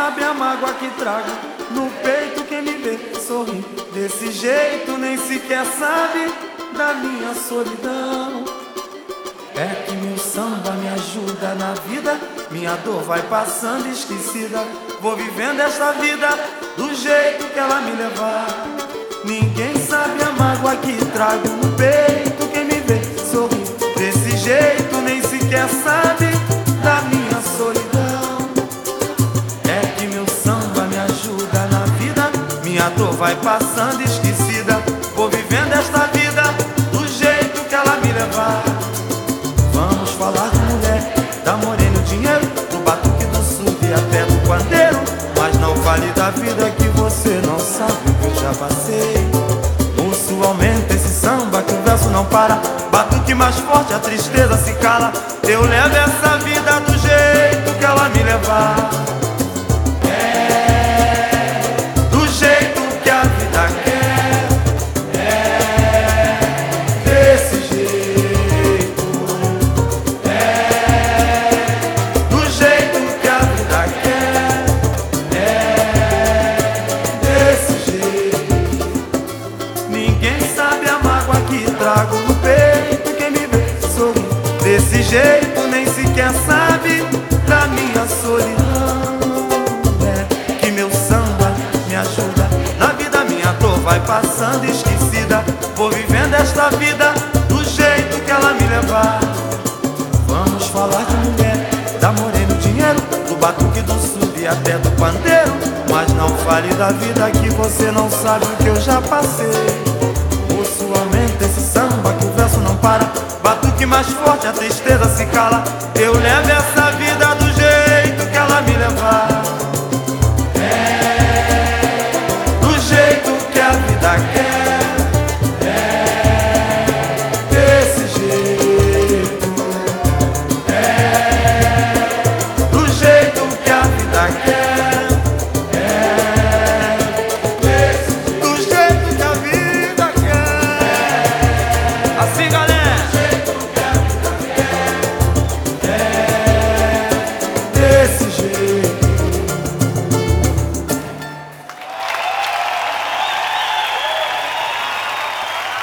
sabe a mágoa que trago no peito. Quem me vê sorrir desse jeito nem sequer sabe da minha solidão. É que meu samba me ajuda na vida, minha dor vai passando esquecida. Vou vivendo esta vida do jeito que ela me levar. Ninguém sabe a mágoa que trago no peito. Quem me vê sorrir desse jeito nem sequer sabe da minha solidão. É que meu samba me ajuda na vida, minha dor vai passando esquecida. Vou vivendo esta vida do jeito que ela me levar. Vamos falar de mulher, da morena, o dinheiro, do batuque, do surdo e até do pandeiro. Mas não fale da vida que você não sabe o que eu já passei. Pulso aumenta esse samba que o verso não para. Batuque mais forte, a tristeza se cala. Eu levo essa vida do jeito que ela me levar. Do jeito que a vida quer. Desse jeito. Do jeito que a vida quer. Desse jeito. Ninguém sabe a mágoa que trago no peito. Quem me vê sorrir desse jeito nem sequer sabe da minha solidão. É que meu samba me ajuda na vida, minha dor vai passando esquecida. Vou vivendo esta vida do jeito que ela me levar. Vamos falar de mulher, da morena, o dinheiro, do batuque, do surdo e até do pandeiro. Mas não fale da vida que você não sabe o que eu já passei. Pulso aumenta esse samba que o verso não para. Batuque mais forte, a tristeza se cala. Eu levo essa vida do jeito que ela me levar.